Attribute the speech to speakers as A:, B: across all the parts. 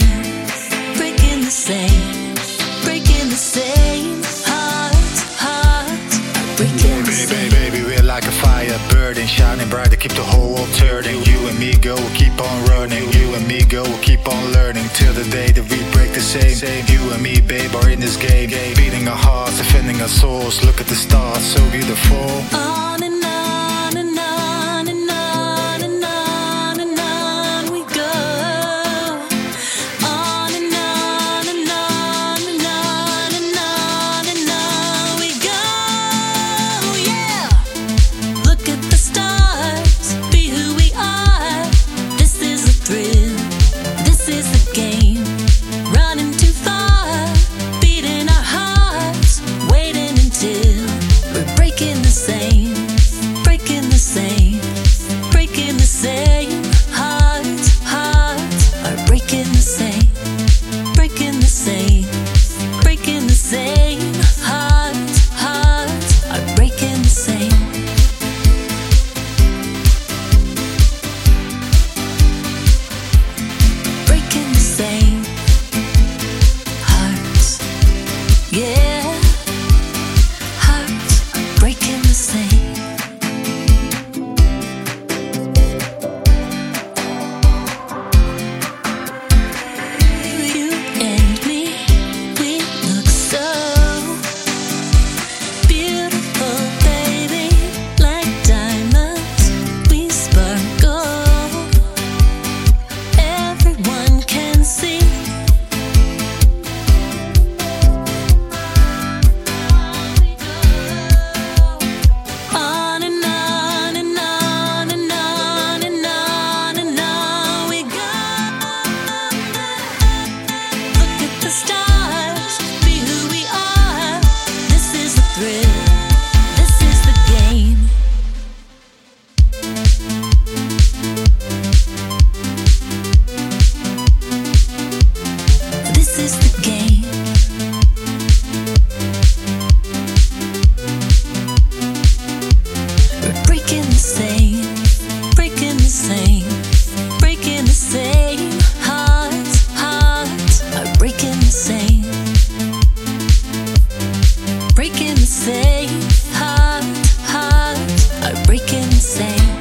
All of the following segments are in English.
A: same, breaking the same, breaking the same. Hearts are breaking the same.
B: Baby, we're like a fire burning, shining bright to keep the whole world turning. You and me go, we'll keep on running. You and me go, we'll keep on learning till the day that we break the same. You and me, babe, are in this game, beating our hearts, defending our souls. Look at the stars, so beautiful.
A: On and on and on and on and on and on we go. On and on and on and on and on and on we go. Yeah. Look at the stars, be who we are. This is a thrill, this is the game. Running too far, beating our hearts, waiting until we're breaking the same, breaking the same, breaking the same. Hearts are breaking the same, breaking the same, breaking the same. Hearts are breaking the same. Breaking the same. Hearts, yeah. Hearts are breaking the same. You and me, we look so beautiful, baby, like diamonds. We sparkle. Everyone can see. On and on and on and on and on and on we go. Look at the stars, be who we are. This is the thrill, this is the game. This is the game. We're breaking the same, breaking the same, breaking the same. Hearts are breaking the same, breaking the same. Hearts are breaking the same.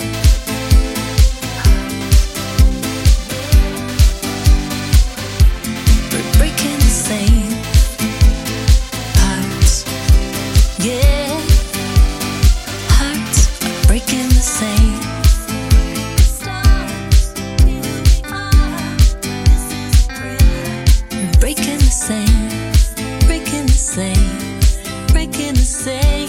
A: We're breaking the same. Hearts, yeah. Hearts are breaking the same. Breaking the same, breaking the same, breaking the same.